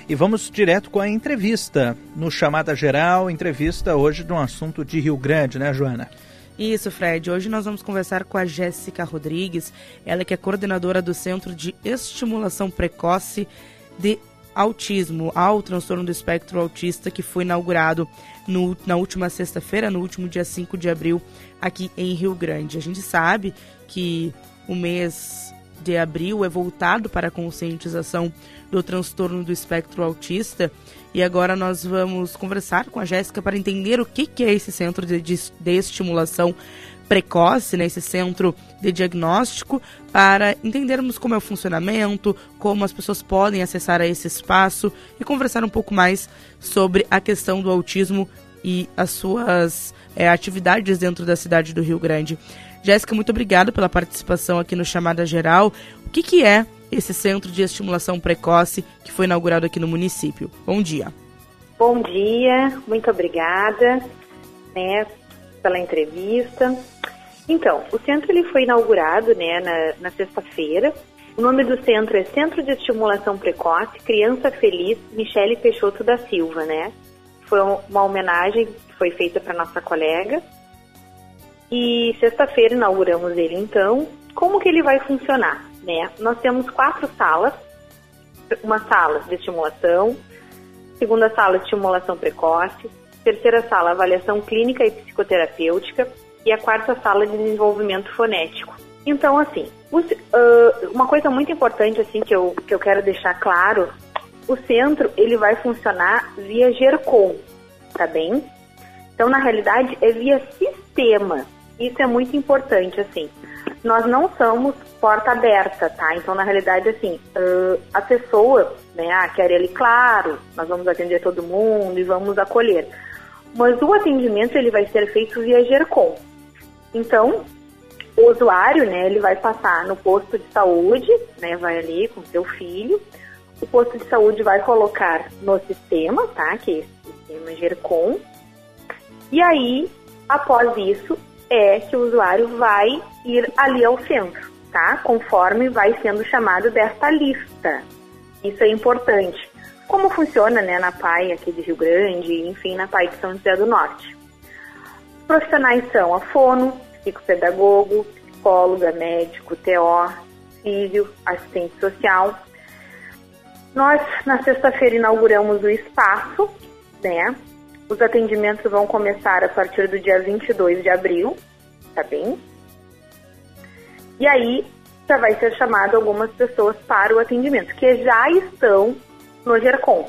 E vamos direto com a entrevista. No Chamada Geral, entrevista hoje de um assunto de Rio Grande, né, Joana? Isso, Fred. Hoje nós vamos conversar com a Jéssica Rodrigues, ela que é coordenadora do Centro de Estimulação Precoce de Autismo, ao transtorno do espectro autista, que foi inaugurado na última sexta-feira, no último dia 5 de abril, aqui em Rio Grande. A gente sabe que o mês de abril é voltado para a conscientização do transtorno do espectro autista, e agora nós vamos conversar com a Jéssica para entender o que é esse centro de estimulação precoce, né, esse centro de diagnóstico, para entendermos como é o funcionamento, como as pessoas podem acessar a esse espaço e conversar um pouco mais sobre a questão do autismo e as suas atividades dentro da cidade do Rio Grande. Jéssica, muito obrigada pela participação aqui no Chamada Geral. O que é esse Centro de Estimulação Precoce que foi inaugurado aqui no município? Bom dia. Bom dia, muito obrigada, pela entrevista. Então, o centro ele foi inaugurado, na sexta-feira. O nome do centro é Centro de Estimulação Precoce Criança Feliz Michele Peixoto da Silva, Foi uma homenagem que foi feita para nossa colega. E sexta-feira inauguramos ele, então. Como que ele vai funcionar, Nós temos 4 salas. Uma sala de estimulação, segunda sala de estimulação precoce, terceira sala avaliação clínica e psicoterapêutica e a quarta sala de desenvolvimento fonético. Então, assim, uma coisa muito importante assim que eu quero deixar claro, o centro ele vai funcionar via GERCOM, tá bem? Então, na realidade, é via sistema. Isso é muito importante, assim. Nós não somos porta aberta, tá? Então, na realidade, assim, a pessoa, quer ele, claro, nós vamos atender todo mundo e vamos acolher. Mas o atendimento, ele vai ser feito via GERCOM. Então, o usuário, ele vai passar no posto de saúde, vai ali com seu filho. O posto de saúde vai colocar no sistema, tá? Que é esse sistema GERCOM. E aí, após isso, que o usuário vai ir ali ao centro, tá? Conforme vai sendo chamado desta lista. Isso é importante. Como funciona, na PAI aqui de Rio Grande, enfim, na PAI de São José do Norte. Os profissionais são a fono, psicopedagogo, psicóloga, médico, TO, físio, assistente social. Nós, na sexta-feira, inauguramos o espaço, Os atendimentos vão começar a partir do dia 22 de abril, tá bem? E aí, já vai ser chamado algumas pessoas para o atendimento, que já estão no GERCOM.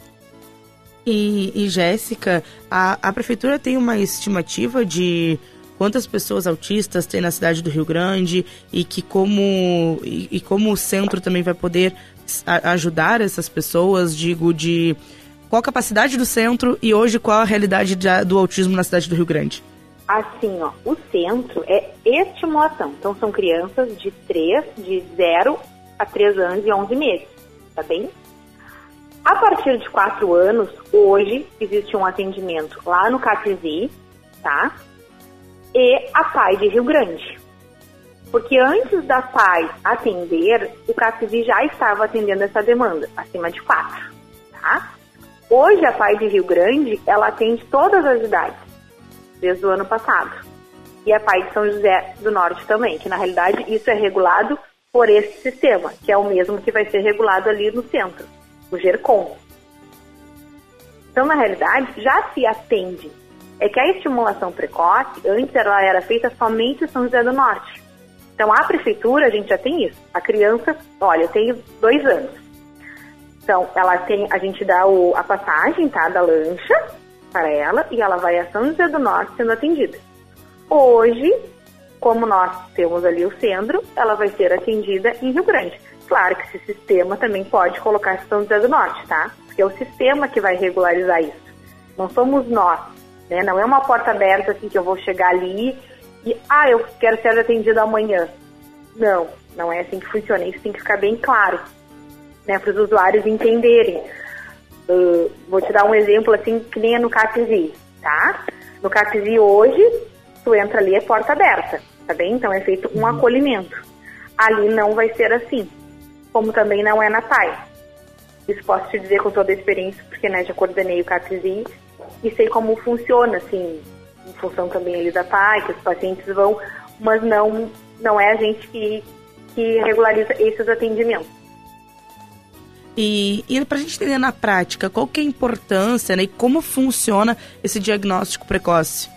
E Jéssica, a prefeitura tem uma estimativa de quantas pessoas autistas tem na cidade do Rio Grande e como o centro também vai poder ajudar essas pessoas, de qual a capacidade do centro e hoje qual a realidade do autismo na cidade do Rio Grande? Assim, o centro é estimulação. Então, são crianças de 0 a 3 anos e 11 meses, tá bem? A partir de 4 anos, hoje, existe um atendimento lá no CAPESI, tá? E a PAI de Rio Grande. Porque antes da PAI atender, o CAPESI já estava atendendo essa demanda, acima de 4, tá? Hoje, a PAI de Rio Grande, ela atende todas as idades, desde o ano passado. E a PAI de São José do Norte também, que na realidade isso é regulado por esse sistema, que é o mesmo que vai ser regulado ali no centro, o GERCOM. Então, na realidade, já se atende. É que a estimulação precoce, antes ela era feita somente em São José do Norte. Então, a prefeitura, a gente já tem isso. A criança, olha, eu tenho 2 anos. Então, a gente dá a passagem, tá, da lancha para ela e ela vai a São José do Norte sendo atendida. Hoje, como nós temos ali o centro, ela vai ser atendida em Rio Grande. Claro que esse sistema também pode colocar São José do Norte, tá? Porque é o sistema que vai regularizar isso. Não somos nós, Não é uma porta aberta assim que eu vou chegar ali e, eu quero ser atendida amanhã. Não é assim que funciona. Isso tem que ficar bem claro, para os usuários entenderem. Vou te dar um exemplo assim que nem é no CAPESI, tá? No CAPESI hoje, tu entra ali, é porta aberta, tá bem? Então é feito um acolhimento. Ali não vai ser assim, como também não é na PAI. Isso posso te dizer com toda a experiência, porque, né, já coordenei o CAPSI e sei como funciona, assim, em função também ali da PAI, que os pacientes vão, mas não é a gente que regulariza esses atendimentos. E para a gente entender na prática, qual que é a importância, né, e como funciona esse diagnóstico precoce?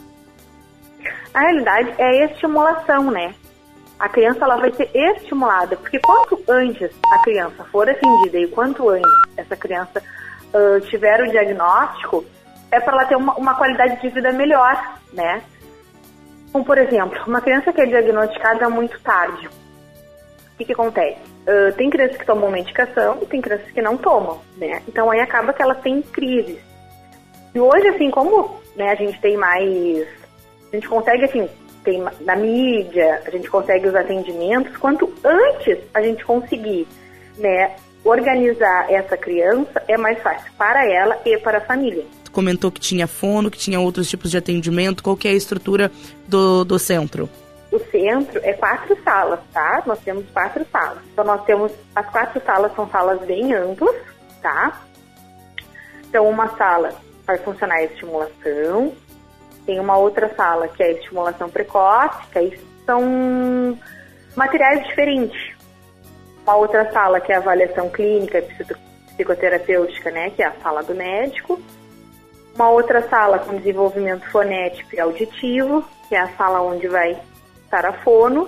A realidade é a estimulação, né? A criança ela vai ser estimulada, porque quanto antes a criança for atendida e quanto antes essa criança tiver o diagnóstico, é para ela ter uma qualidade de vida melhor, né? Como, por exemplo, uma criança que é diagnosticada muito tarde, o que acontece? Tem crianças que tomam medicação e tem crianças que não tomam, né? Então aí acaba que elas têm crises. E hoje, assim, como, né, a gente tem mais... A gente consegue, assim, tem na mídia, a gente consegue os atendimentos, quanto antes a gente conseguir, né, organizar essa criança, é mais fácil para ela e para a família. Tu comentou que tinha fono, que tinha outros tipos de atendimento. Qual que é a estrutura do centro? O centro é 4 salas, tá? Nós temos 4 salas. Então, nós temos... As 4 salas são salas bem amplas, tá? Então, uma sala vai funcionar a estimulação. Tem uma outra sala que é a estimulação precoce, que aí são materiais diferentes. Uma outra sala que é a avaliação clínica e psicoterapêutica, né? Que é a sala do médico. Uma outra sala com desenvolvimento fonético e auditivo, que é a sala onde vai estar a fono.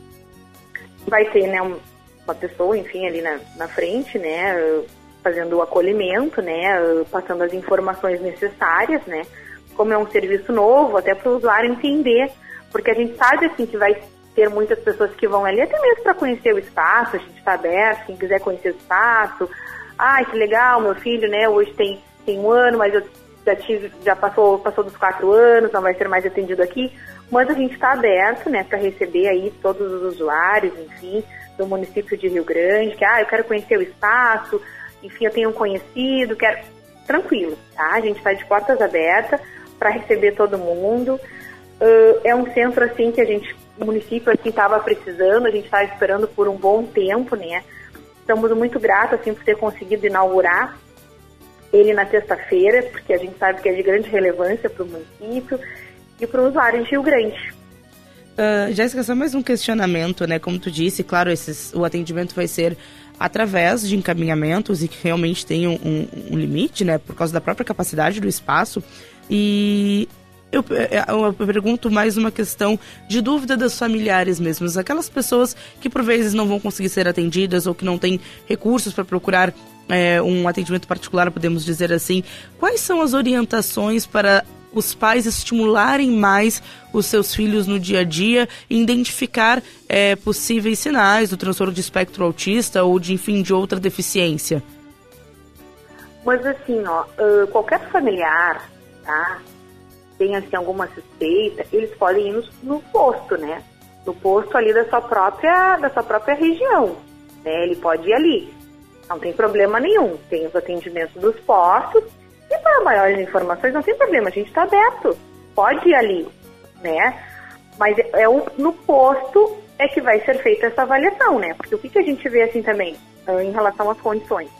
Vai ter, né, uma pessoa, enfim, ali na frente, né, fazendo o acolhimento, né, passando as informações necessárias, né, como é um serviço novo, até para o usuário entender, porque a gente sabe, assim, que vai ter muitas pessoas que vão ali até mesmo para conhecer o espaço. A gente está aberto, quem quiser conhecer o espaço. Ai, que legal, meu filho, né, hoje tem 1 ano, mas eu já passou dos 4 anos, não vai ser mais atendido aqui, mas a gente está aberto, né, para receber aí todos os usuários, enfim, do município de Rio Grande, que, eu quero conhecer o espaço, enfim, eu tenho um conhecido, quero... Tranquilo, tá? A gente está de portas abertas para receber todo mundo. É um centro, assim, que o município, assim, estava precisando, a gente estava esperando por um bom tempo, né? Estamos muito gratos, assim, por ter conseguido inaugurar ele na sexta-feira, porque a gente sabe que é de grande relevância para o município e para o usuário de Rio Grande. Jéssica, só mais um questionamento, né? Como tu disse, claro, o atendimento vai ser através de encaminhamentos e que realmente tem um limite, né? Por causa da própria capacidade do espaço. E eu pergunto mais uma questão de dúvida das familiares mesmo. Aquelas pessoas que por vezes não vão conseguir ser atendidas ou que não têm recursos para procurar um atendimento particular, podemos dizer assim. Quais são as orientações para os pais estimularem mais os seus filhos no dia a dia e identificar possíveis sinais do transtorno de espectro autista ou de outra deficiência? Mas assim, qualquer familiar, tá, tem assim alguma suspeita, eles podem ir no posto, né? No posto ali da sua própria região, né? Ele pode ir ali. Não tem problema nenhum. Tem os atendimentos dos postos. E para maiores informações, não tem problema. A gente está aberto. Pode ir ali, né? Mas no posto é que vai ser feita essa avaliação, né? Porque o que a gente vê assim também, em relação às condições?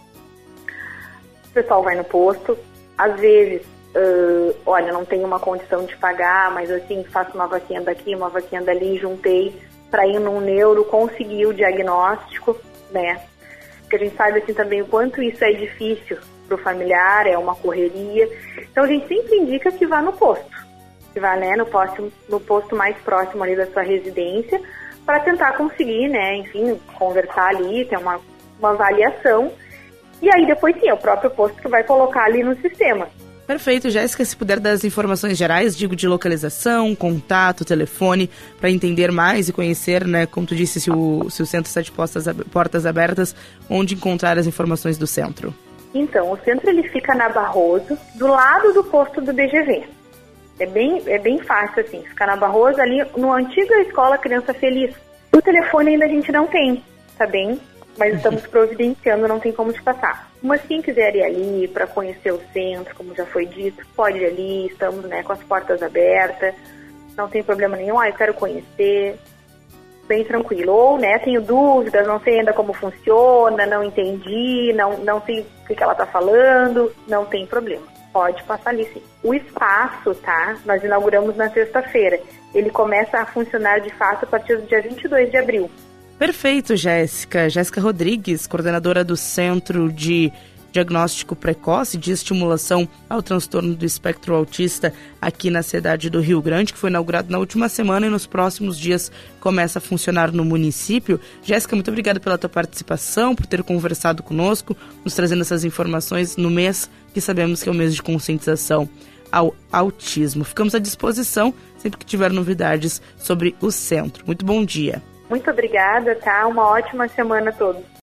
O pessoal vai no posto, às vezes, olha, não tenho uma condição de pagar, mas assim, faço uma vaquinha daqui, uma vaquinha dali, juntei para ir num neuro, conseguir o diagnóstico, né? Porque a gente sabe assim também o quanto isso é difícil para o familiar, é uma correria. Então a gente sempre indica que vá no posto, que vá, né, no posto mais próximo ali da sua residência, para tentar conseguir, né, enfim, conversar ali, ter uma avaliação. E aí depois sim, é o próprio posto que vai colocar ali no sistema. Perfeito, Jéssica, se puder dar as informações gerais, digo de localização, contato, telefone, para entender mais e conhecer, né, como tu disse, se o centro está de portas abertas, onde encontrar as informações do centro. Então, o centro ele fica na Barroso, do lado do posto do BGV. É bem fácil, assim, ficar na Barroso, ali no antiga Escola Criança Feliz. O telefone ainda a gente não tem, tá bem? Mas estamos providenciando, não tem como te passar. Mas quem quiser ir ali para conhecer o centro, como já foi dito, pode ir ali, estamos, né, com as portas abertas, não tem problema nenhum, eu quero conhecer. bem tranquilo. Ou, né, tenho dúvidas, não sei ainda como funciona, não entendi, não sei o que ela está falando, não tem problema. Pode passar ali, sim. O espaço, tá? Nós inauguramos na sexta-feira. Ele começa a funcionar, de fato, a partir do dia 22 de abril. Perfeito, Jéssica. Jéssica Rodrigues, coordenadora do Centro de Diagnóstico Precoce de Estimulação ao Transtorno do Espectro Autista aqui na cidade do Rio Grande, que foi inaugurado na última semana e nos próximos dias começa a funcionar no município. Jéssica, muito obrigada pela tua participação, por ter conversado conosco, nos trazendo essas informações no mês que sabemos que é o mês de conscientização ao autismo. Ficamos à disposição sempre que tiver novidades sobre o centro. Muito bom dia. Muito obrigada, tá? Uma ótima semana a todos.